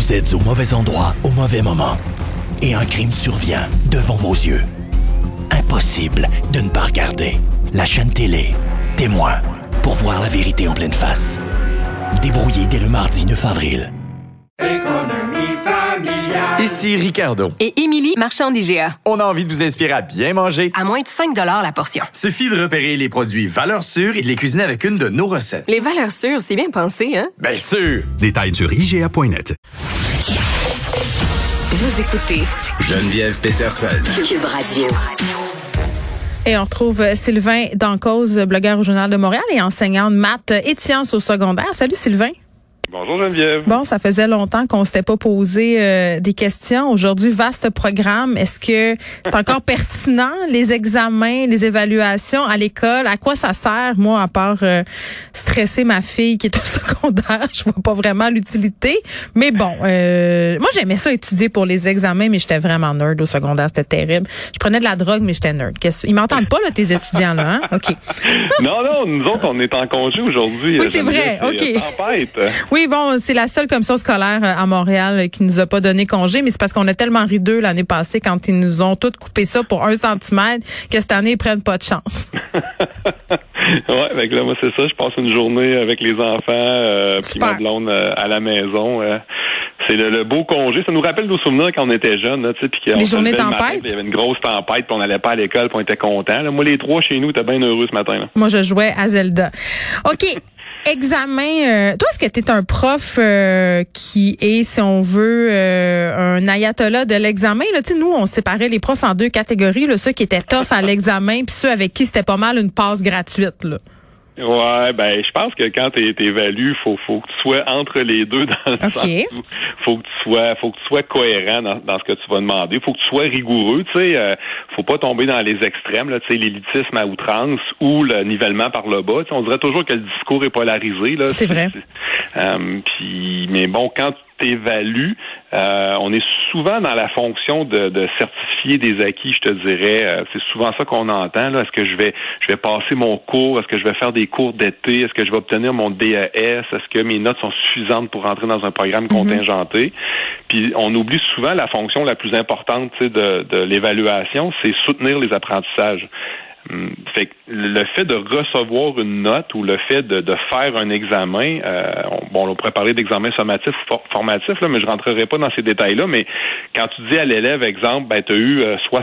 Vous êtes au mauvais endroit au mauvais moment. Et un crime survient devant vos yeux. Impossible de ne pas regarder. La chaîne télé, Témoin, pour voir la vérité en pleine face. Débrouillé dès le mardi 9 avril. Économie familiale. Ici Ricardo. Et Émilie, marchand d'IGA. On a envie de vous inspirer à bien manger. À moins de 5 $ la portion. Suffit de repérer les produits valeurs sûres et de les cuisiner avec une de nos recettes. Les valeurs sûres, c'est bien pensé, hein? Bien sûr! Détails sur IGA.net. Vous écoutez Geneviève Peterson. Cube Radio. Et on retrouve Sylvain Dancause, blogueur au Journal de Montréal et enseignant de maths et de sciences au secondaire. Salut Sylvain. Bonjour Geneviève. Bon, ça faisait longtemps qu'on s'était pas posé des questions. Aujourd'hui, vaste programme. Est-ce que c'est encore pertinent, les examens, les évaluations à l'école? À quoi ça sert, moi, à part stresser ma fille qui est au secondaire? Je vois pas vraiment l'utilité. Mais bon, moi, j'aimais ça étudier pour les examens, mais j'étais vraiment nerd au secondaire. C'était terrible. Je prenais de la drogue, mais j'étais nerd. Ils m'entendent pas, là, tes étudiants, là, hein? OK. Non, nous autres, on est en congé aujourd'hui. Oui, c'est vrai. OK. Tempête. Oui, bon, c'est la seule commission scolaire à Montréal qui nous a pas donné congé, mais c'est parce qu'on a tellement ri d'eux l'année passée quand ils nous ont tous coupé ça pour 1 centimètre que cette année, ils prennent pas de chance. Ouais, avec là, moi, c'est ça. Je passe une journée avec les enfants, puis ma blonde à la maison. C'est le beau congé. Ça nous rappelle nos souvenirs quand on était jeunes. Les journées tempête? Il y avait une grosse tempête, puis on n'allait pas à l'école, puis on était contents. Moi, les 3 chez nous, étaient bien heureux ce matin. Là. Moi, je jouais à Zelda. OK. Examen. Toi, est-ce que tu es un prof qui est, si on veut, un ayatollah de l'examen? Là, nous, on séparait les profs en 2 catégories. Là, ceux qui étaient tough à l'examen, puis ceux avec qui c'était pas mal une passe gratuite. Là. Ouais, ben je pense que quand t'es évalué, faut que tu sois entre les deux dans le sens où faut que tu sois cohérent dans ce que tu vas demander, faut que tu sois rigoureux, tu sais, faut pas tomber dans les extrêmes là, tu sais, l'élitisme à outrance ou le nivellement par le bas. On dirait toujours que le discours est polarisé là. C'est vrai. Puis mais bon, quand tu évalues, on est souvent dans la fonction de certifier des acquis, je te dirais. C'est souvent ça qu'on entend. Là. Est-ce que je vais passer mon cours? Est-ce que je vais faire des cours d'été? Est-ce que je vais obtenir mon DES? Est-ce que mes notes sont suffisantes pour entrer dans un programme contingenté? Puis on oublie souvent la fonction la plus importante de l'évaluation, c'est soutenir les apprentissages. Fait que le fait de recevoir une note ou le fait de faire un examen, on pourrait parler d'examen sommatif ou formatif, là, mais je rentrerai pas dans ces détails-là, mais quand tu dis à l'élève, exemple, tu as eu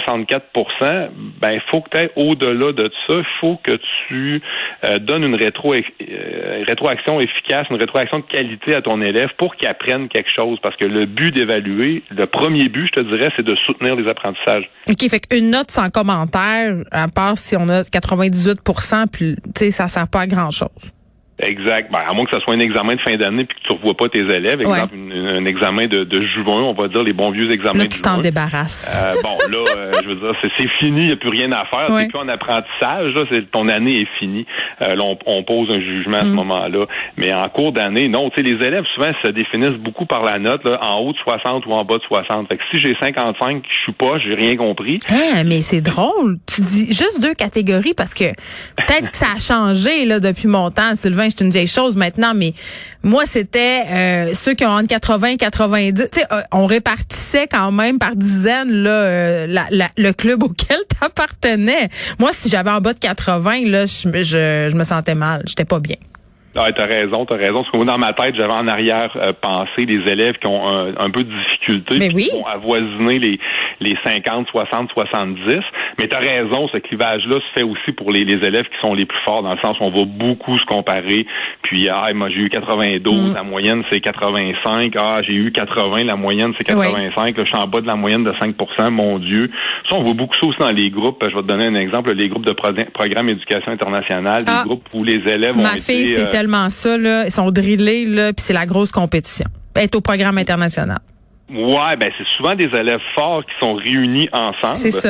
64%, il faut que tu ailles au-delà de ça, il faut que tu donnes une rétroaction efficace, une rétroaction de qualité à ton élève pour qu'il apprenne quelque chose, parce que le but d'évaluer, le premier but, je te dirais, c'est de soutenir les apprentissages. OK, fait qu'une note sans commentaire, à part si on a 98%, puis tu sais, ça sert pas à grand-chose. Exact. À moins que ce soit un examen de fin d'année puis que tu ne revois pas tes élèves. Exemple, un examen de juin, on va dire les bons vieux examens là, de juin. tu t'en débarrasses. Je veux dire, c'est fini, il n'y a plus rien à faire. C'est plus en apprentissage, là, ton année est finie. Là, on pose un jugement à ce moment-là. Mais en cours d'année, non. Tu sais, les élèves, souvent, se définissent beaucoup par la note, là, en haut de 60 ou en bas de 60. Fait que si j'ai 55, je suis pas, j'ai rien compris. Mais c'est drôle. Tu dis juste 2 catégories parce que peut-être que ça a changé là depuis mon temps, Sylvain. C'est une vieille chose maintenant, mais moi, c'était ceux qui ont entre 80 et 90. Tu sais, on répartissait quand même par dizaines là, le club auquel tu appartenais. Moi, si j'avais en bas de 80, là, je me sentais mal. J'étais pas bien. Ah, t'as raison. Parce que moi, dans ma tête, j'avais en arrière pensé les élèves qui ont un peu de difficulté, qui vont avoisiner les 50, 60, 70. Mais t'as raison, ce clivage-là se fait aussi pour les élèves qui sont les plus forts, dans le sens où on va beaucoup se comparer. Puis, moi, j'ai eu 92, la moyenne, c'est 85. J'ai eu 80, la moyenne, c'est 85. Là, je suis en bas de la moyenne de 5%, mon Dieu. Ça, on voit beaucoup ça aussi dans les groupes. Je vais te donner un exemple, les groupes de programme éducation internationale, des groupes où les élèves ont été... c'est tellement ça, là. Ils sont drillés, là, puis c'est la grosse compétition. Être au programme international. Ouais, c'est souvent des élèves forts qui sont réunis ensemble. C'est ça.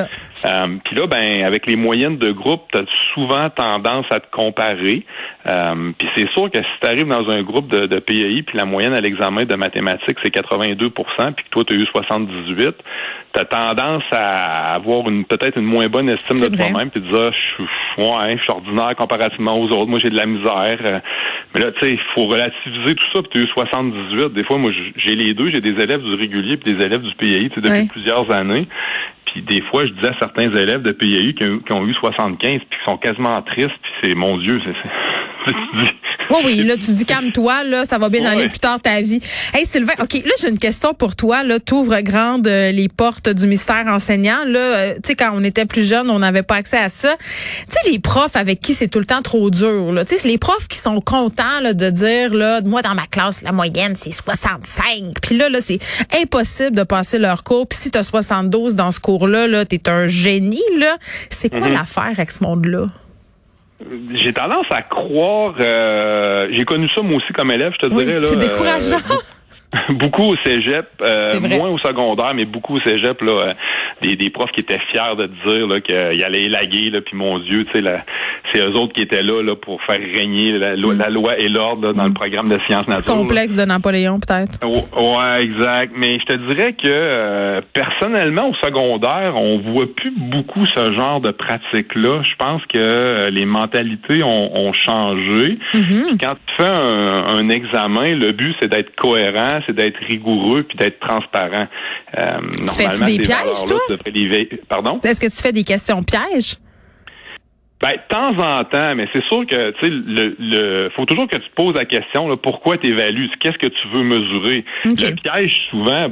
Puis là, avec les moyennes de groupe, tu as souvent tendance à te comparer. Puis c'est sûr que si tu arrives dans un groupe de PEI, puis la moyenne à l'examen de mathématiques, c'est 82 puis que toi, tu as eu 78, tu as tendance à avoir peut-être une moins bonne estime de toi-même, puis de dire, je suis ordinaire comparativement aux autres, moi j'ai de la misère. Mais là, tu sais, il faut relativiser tout ça, puis tu as eu 78. Des fois, moi, j'ai les deux, j'ai des élèves du régulier puis des élèves du PEI, tu sais, depuis plusieurs années. Puis des fois, je disais à certains élèves de PEI qui ont eu 75 puis qui sont quasiment tristes, puis c'est, mon Dieu, Oui, là, tu dis calme-toi, là, ça va bien aller plus tard ta vie. Hey, Sylvain, OK, là, j'ai une question pour toi, là, t'ouvres grandes les portes du mystère enseignant, là, tu sais, quand on était plus jeune, on n'avait pas accès à ça. Tu sais, les profs avec qui c'est tout le temps trop dur, là, tu sais, c'est les profs qui sont contents, là, de dire, là, moi, dans ma classe, la moyenne, c'est 65. Puis là, c'est impossible de passer leur cours. Puis si t'as 72 dans ce cours-là, là, t'es un génie, là. C'est quoi l'affaire avec ce monde-là? J'ai tendance à croire, j'ai connu ça moi aussi comme élève, je te dirais. Là, c'est décourageant. Beaucoup au cégep, moins au secondaire, mais beaucoup au cégep, là, des profs qui étaient fiers de dire là qu'ils allaient élaguer, là, puis mon Dieu, tu sais, c'est eux autres qui étaient là pour faire régner la loi et l'ordre là, dans le programme de sciences naturelles. C'est complexe de Napoléon, peut-être. Ouais, exact. Mais je te dirais que personnellement, au secondaire, on voit plus beaucoup ce genre de pratique-là. Je pense que les mentalités ont changé. Puis quand tu fais un examen, le but, c'est d'être cohérent, c'est d'être rigoureux puis d'être transparent. Tu fais-tu des pièges, toi? Pardon? Est-ce que tu fais des questions pièges? De temps en temps, mais c'est sûr que tu sais, faut toujours que tu te poses la question là, pourquoi tu évalues, qu'est-ce que tu veux mesurer. Okay. Le piège, souvent,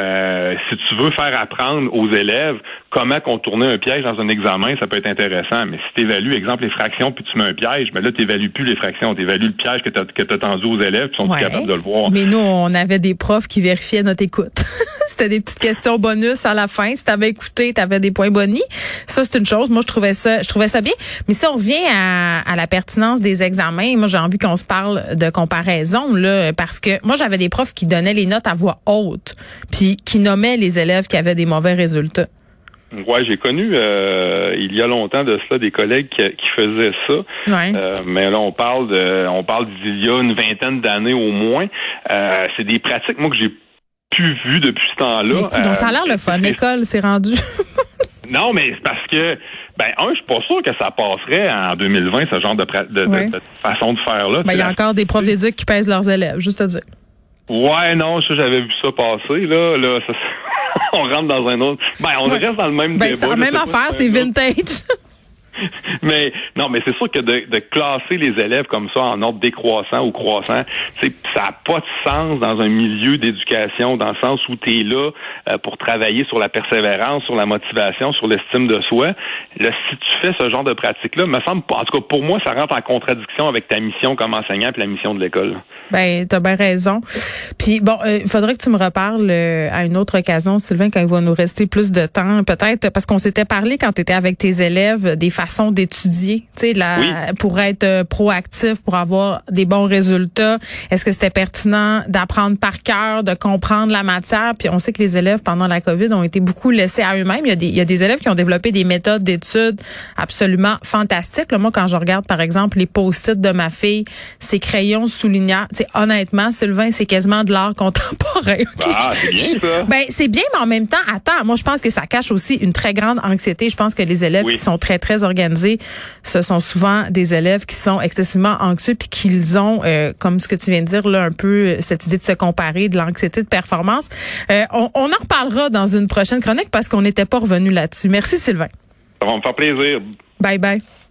si tu veux faire apprendre aux élèves comment contourner un piège dans un examen, ça peut être intéressant. Mais si tu évalues, exemple, les fractions, puis tu mets un piège, mais là, tu n'évalues plus les fractions, tu évalues le piège que tu as tendu aux élèves, puis sont capables de le voir. Mais nous, on avait des profs qui vérifiaient notre écoute. C'était des petites questions bonus à la fin. Si tu avais écouté, tu avais des points bonus. Ça, c'est une chose. Moi, je trouvais ça bien. Mais si on revient à la pertinence des examens, moi, j'ai envie qu'on se parle de comparaison, là, parce que moi, j'avais des profs qui donnaient les notes à voix haute, puis qui nommaient les élèves qui avaient des mauvais résultats. Ouais, j'ai connu il y a longtemps de cela des collègues qui faisaient ça. Ouais. Mais là, on parle d'il y a une vingtaine d'années au moins. C'est des pratiques, moi, que j'ai plus vues depuis ce temps-là. Donc, ça a l'air le fun. L'école s'est rendue. Non, mais c'est parce que, je suis pas sûr que ça passerait en 2020, ce genre de façon de faire là. Il y a encore des profs d'éduc qui pèsent leurs élèves, juste à dire. Ouais, non, j'avais vu ça passer, là, ça, on rentre dans un autre. On reste dans le même débat. C'est la même affaire, c'est vintage. Mais c'est sûr que de classer les élèves comme ça en ordre décroissant ou croissant, ça n'a pas de sens dans un milieu d'éducation, dans le sens où tu es là pour travailler sur la persévérance, sur la motivation, sur l'estime de soi. Là, si tu fais ce genre de pratique-là, me semble, en tout cas pour moi, ça rentre en contradiction avec ta mission comme enseignant et la mission de l'école. T'as bien raison. Puis il faudrait que tu me reparles à une autre occasion, Sylvain, quand il va nous rester plus de temps, peut-être, parce qu'on s'était parlé quand tu étais avec tes élèves des façons d'étudier, tu sais, pour être proactif, pour avoir des bons résultats. Est-ce que c'était pertinent d'apprendre par cœur, de comprendre la matière? Puis on sait que les élèves, pendant la COVID, ont été beaucoup laissés à eux-mêmes. Il y a des élèves qui ont développé des méthodes d'études absolument fantastiques. Là, moi, quand je regarde, par exemple, les post-it de ma fille, ses crayons soulignants, tu sais, honnêtement, Sylvain, c'est quasiment de l'art contemporain. Okay? C'est bien, ça. C'est bien, mais en même temps, attends, moi, je pense que ça cache aussi une très grande anxiété. Je pense que les élèves qui sont très, très organisés, ce sont souvent des élèves qui sont excessivement anxieux puis qu'ils ont, comme ce que tu viens de dire, là, un peu cette idée de se comparer, de l'anxiété de performance. On en reparlera dans une prochaine chronique parce qu'on n'était pas revenu là-dessus. Merci, Sylvain. Ça va me faire plaisir. Bye bye.